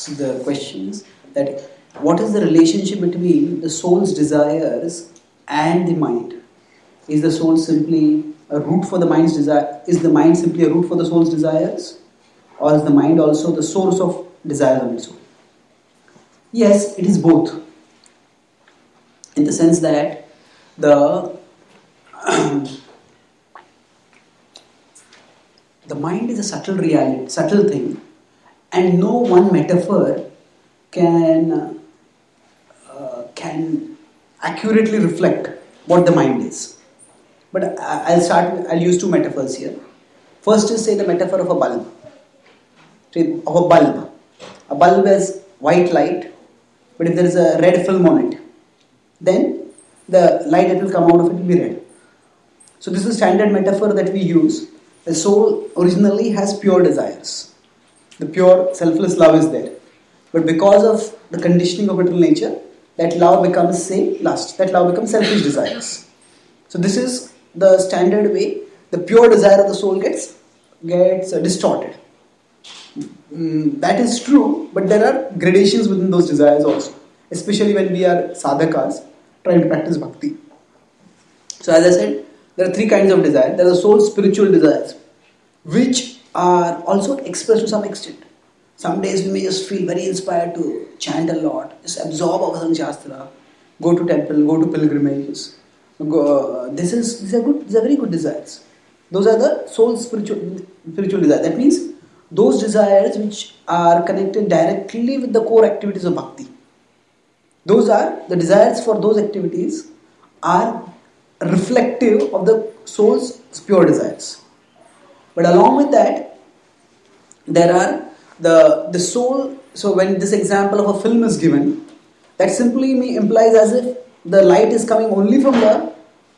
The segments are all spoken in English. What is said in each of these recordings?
So the question is that what is the relationship between the soul's desires and the mind? Is the soul simply a root for the mind's desire? Is the mind simply a root for the soul's desires? Or is the mind also the source of desires on its own? Yes, it is both. In the sense that the mind is a subtle reality, subtle thing, and no one metaphor can accurately reflect what the mind is. But I'll use two metaphors here. First is, say, the metaphor of a bulb. Of a bulb. A bulb has white light, but if there is a red film on it, then the light that will come out of it will be red. So this is a standard metaphor that we use. The soul originally has pure desires. The pure selfless love is there. But because of the conditioning of material nature, that love becomes, say, lust. That love becomes selfish desires. So this is the standard way the pure desire of the soul gets distorted. That is true, but there are gradations within those desires also. Especially when we are sadhakas trying to practice bhakti. So as I said, there are three kinds of desire. There are soul's spiritual desires, which are also expressed to some extent. Some days we may just feel very inspired to chant a lot, just absorb Avadhan Shastra, go to temple, go to pilgrimages. These are very good desires. Those are the soul's spiritual desires. That means those desires which are connected directly with the core activities of bhakti. Those are the desires for those activities are reflective of the soul's pure desires. But along with that, there are the soul. So when this example of a film is given, that simply implies as if the light is coming only from the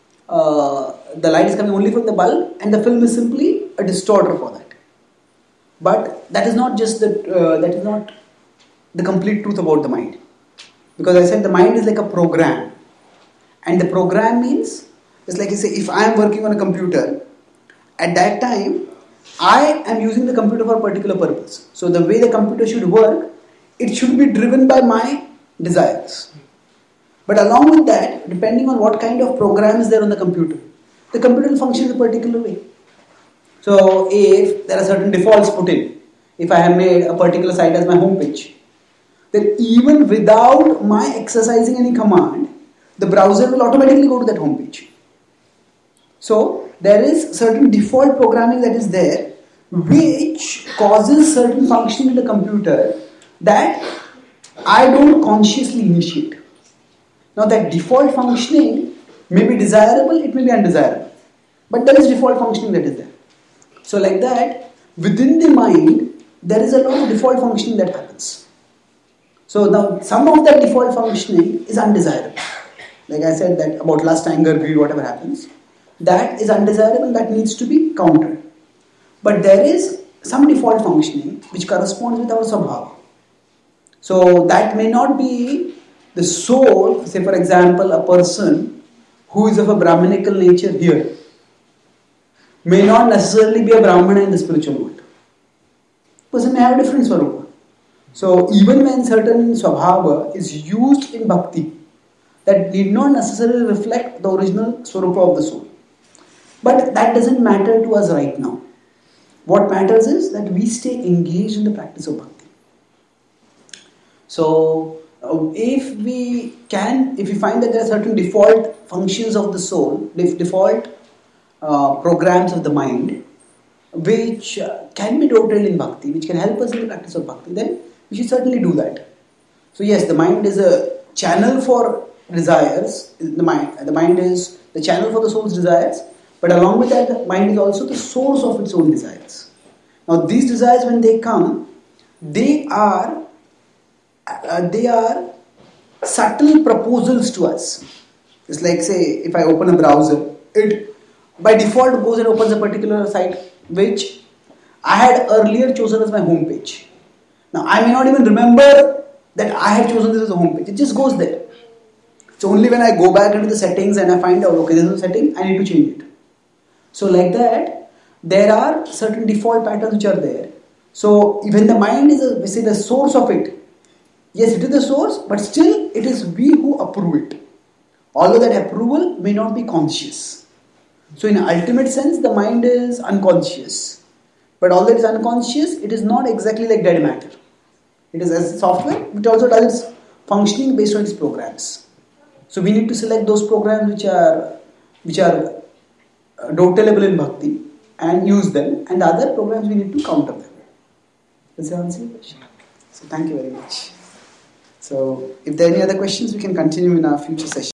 bulb, and the film is simply a distorter for that. But that is not just the complete truth about the mind, because I said the mind is like a program, and the program means it's like you say, if I am working on a computer, at that time I am using the computer for a particular purpose. So the way the computer should work, it should be driven by my desires. But along with that, depending on what kind of program is there on the computer will function in a particular way. So if there are certain defaults put in, if I have made a particular site as my home page, then even without my exercising any command, the browser will automatically go to that home page. So there is certain default programming that is there, which causes certain functioning in the computer that I don't consciously initiate. Now that default functioning may be desirable, it may be undesirable, but there is default functioning that is there. So like that, within the mind, there is a lot of default functioning that happens. So now some of that default functioning is undesirable. Like I said that about lust, anger, greed, whatever happens, that is undesirable, that needs to be countered. But there is some default functioning which corresponds with our svabhava. So that may not be the soul, say for example a person who is of a Brahminical nature here may not necessarily be a Brahmana in the spiritual world. Person may have a different swarupa. So even when certain svabhava is used in bhakti, that need not necessarily reflect the original swarupa of the soul. But that doesn't matter to us right now. What matters is that we stay engaged in the practice of bhakti. So if we find that there are certain default functions of the soul, default programs of the mind, which can be totally in bhakti, which can help us in the practice of bhakti, then we should certainly do that. So yes, the mind is a channel for desires. The mind is the channel for the soul's desires, but along with that, the mind is also the source of its own desires. Now these desires, when they come, they are subtle proposals to us. It's like, say, if I open a browser, it by default goes and opens a particular site which I had earlier chosen as my home page. Now I may not even remember that I had chosen this as a home page. It just goes there. It's only when I go back into the settings and I find out, okay, this is a setting, I need to change it. So like that, there are certain default patterns which are there, So when the mind is, we say, the source of it, yes, it is the source, but still it is we who approve it. Although that approval may not be conscious. So in ultimate sense, the mind is unconscious. But although it is unconscious, it is not exactly like dead matter. It is as software, it also does its functioning based on its programs. So we need to select those programs which are dovetailable in bhakti and use them, and the other programs we need to counter them. Does that answer your question? So thank you very much. So if there are any other questions, we can continue in our future session.